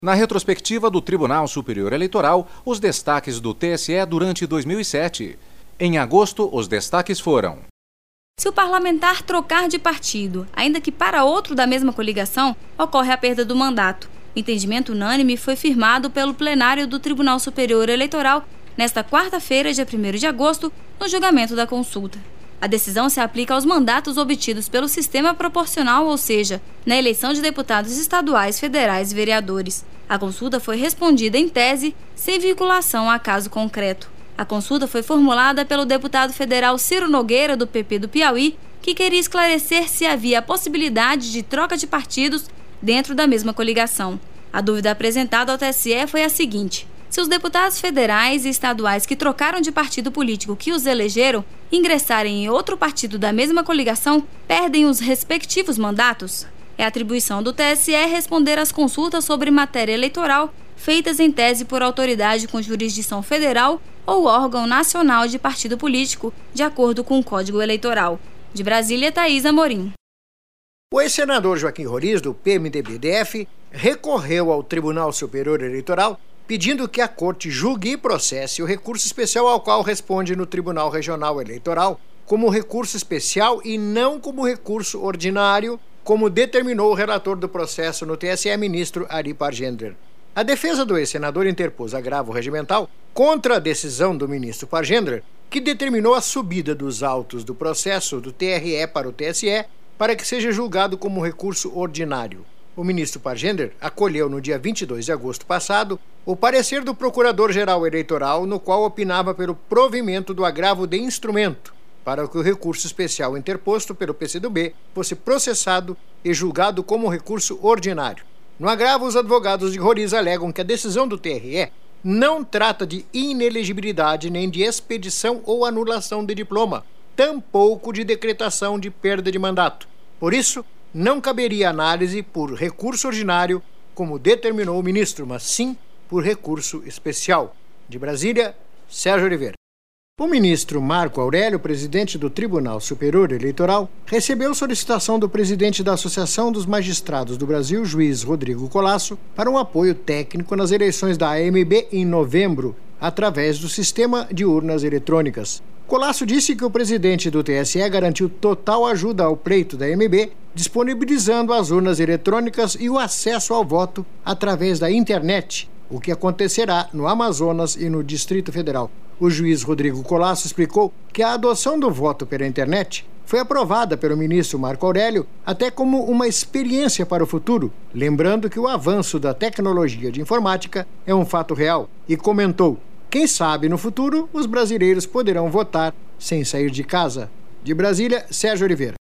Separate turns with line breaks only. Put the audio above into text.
Na retrospectiva do Tribunal Superior Eleitoral, os destaques do TSE durante 2007. Em agosto, os destaques foram:
se o parlamentar trocar de partido, ainda que para outro da mesma coligação, ocorre a perda do mandato. O entendimento unânime foi firmado pelo plenário do Tribunal Superior Eleitoral nesta quarta-feira, dia 1º de agosto, no julgamento da consulta. A decisão se aplica aos mandatos obtidos pelo sistema proporcional, ou seja, na eleição de deputados estaduais, federais e vereadores. A consulta foi respondida em tese, sem vinculação a caso concreto. A consulta foi formulada pelo deputado federal Ciro Nogueira, do PP do Piauí, que queria esclarecer se havia a possibilidade de troca de partidos dentro da mesma coligação. A dúvida apresentada ao TSE foi a seguinte: se os deputados federais e estaduais que trocaram de partido político que os elegeram ingressarem em outro partido da mesma coligação, perdem os respectivos mandatos? É atribuição do TSE responder às consultas sobre matéria eleitoral feitas em tese por autoridade com jurisdição federal ou órgão nacional de partido político, de acordo com o Código Eleitoral. De Brasília, Thaís Amorim.
O ex-senador Joaquim Roriz, do PMDB-DF, recorreu ao Tribunal Superior Eleitoral pedindo que a Corte julgue e processe o recurso especial ao qual responde no Tribunal Regional Eleitoral como recurso especial e não como recurso ordinário, como determinou o relator do processo no TSE, ministro Ari Pargender. A defesa do ex-senador interpôs agravo regimental contra a decisão do ministro Pargender, que determinou a subida dos autos do processo do TRE para o TSE para que seja julgado como recurso ordinário. O ministro Pargender acolheu no dia 22 de agosto passado o parecer do Procurador-Geral Eleitoral, no qual opinava pelo provimento do agravo de instrumento, para que o recurso especial interposto pelo PCdoB fosse processado e julgado como recurso ordinário. No agravo, os advogados de Roriz alegam que a decisão do TRE não trata de inelegibilidade nem de expedição ou anulação de diploma, tampouco de decretação de perda de mandato. Por isso, não caberia análise por recurso ordinário, como determinou o ministro, mas sim por recurso especial. De Brasília, Sérgio Oliveira. O ministro Marco Aurélio, presidente do Tribunal Superior Eleitoral, recebeu solicitação do presidente da Associação dos Magistrados do Brasil, juiz Rodrigo Colasso, para um apoio técnico nas eleições da AMB em novembro, através do sistema de urnas eletrônicas. Colasso disse que o presidente do TSE garantiu total ajuda ao pleito da AMB, disponibilizando as urnas eletrônicas e o acesso ao voto através da internet, o que acontecerá no Amazonas e no Distrito Federal. O juiz Rodrigo Colasso explicou que a adoção do voto pela internet foi aprovada pelo ministro Marco Aurélio até como uma experiência para o futuro, lembrando que o avanço da tecnologia de informática é um fato real, e comentou: quem sabe no futuro os brasileiros poderão votar sem sair de casa. De Brasília, Sérgio Oliveira.